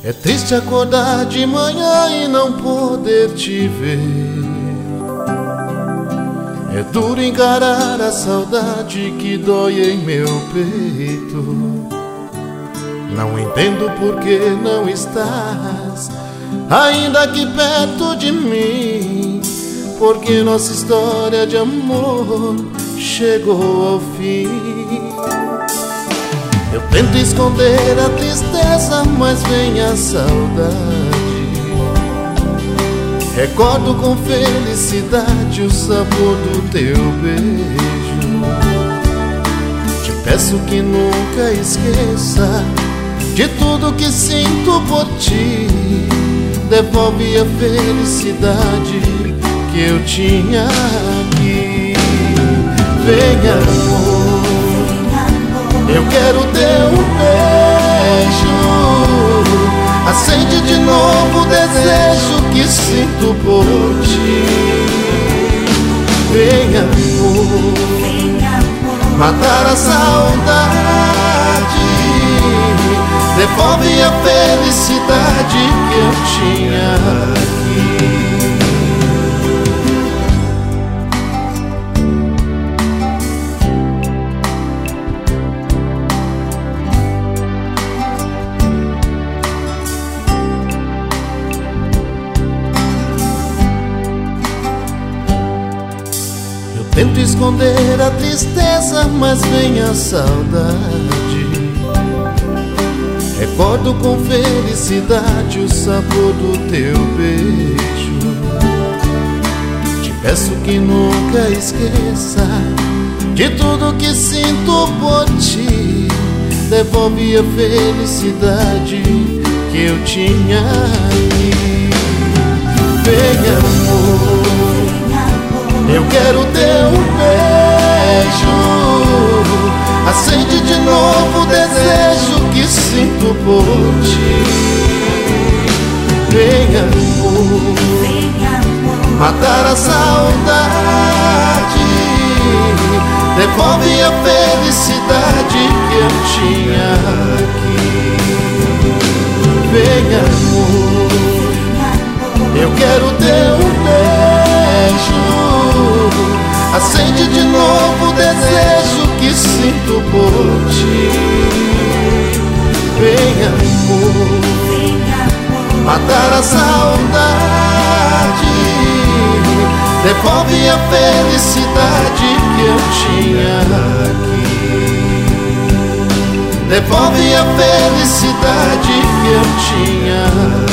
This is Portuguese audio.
É triste acordar de manhã e não poder te ver. É duro encarar a saudade que dói em meu peito. Não entendo por que não estás ainda aqui perto de mim. Porque nossa história de amor chegou ao fim. Eu tento esconder a tristeza, mas vem a saudade. Recordo com felicidade o sabor do teu beijo. Te peço que nunca esqueça de tudo que sinto por ti. Devolve a felicidade que eu tinha aqui. Venha, amor, eu quero teu beijo. Acende de novo o desejo que sinto por ti. Venha, amor, matar a saudade. Devolve a felicidade que eu tinha aqui. Tento esconder a tristeza, mas vem a saudade. Recordo com felicidade o sabor do teu beijo. Te peço que nunca esqueça de tudo que sinto por ti. Devolve a felicidade que eu tinha aqui. Venha, amor, eu quero teu beijo. Acende de novo o desejo que sinto por ti. Venha, amor, matar a saudade. Devolve a felicidade que eu tinha aqui. Venha, amor, eu quero teu beijo. Acende de novo o desejo que sinto por ti. Venha, amor, matar a saudade. Devolve a felicidade que eu tinha aqui. Devolve a felicidade que eu tinha aqui.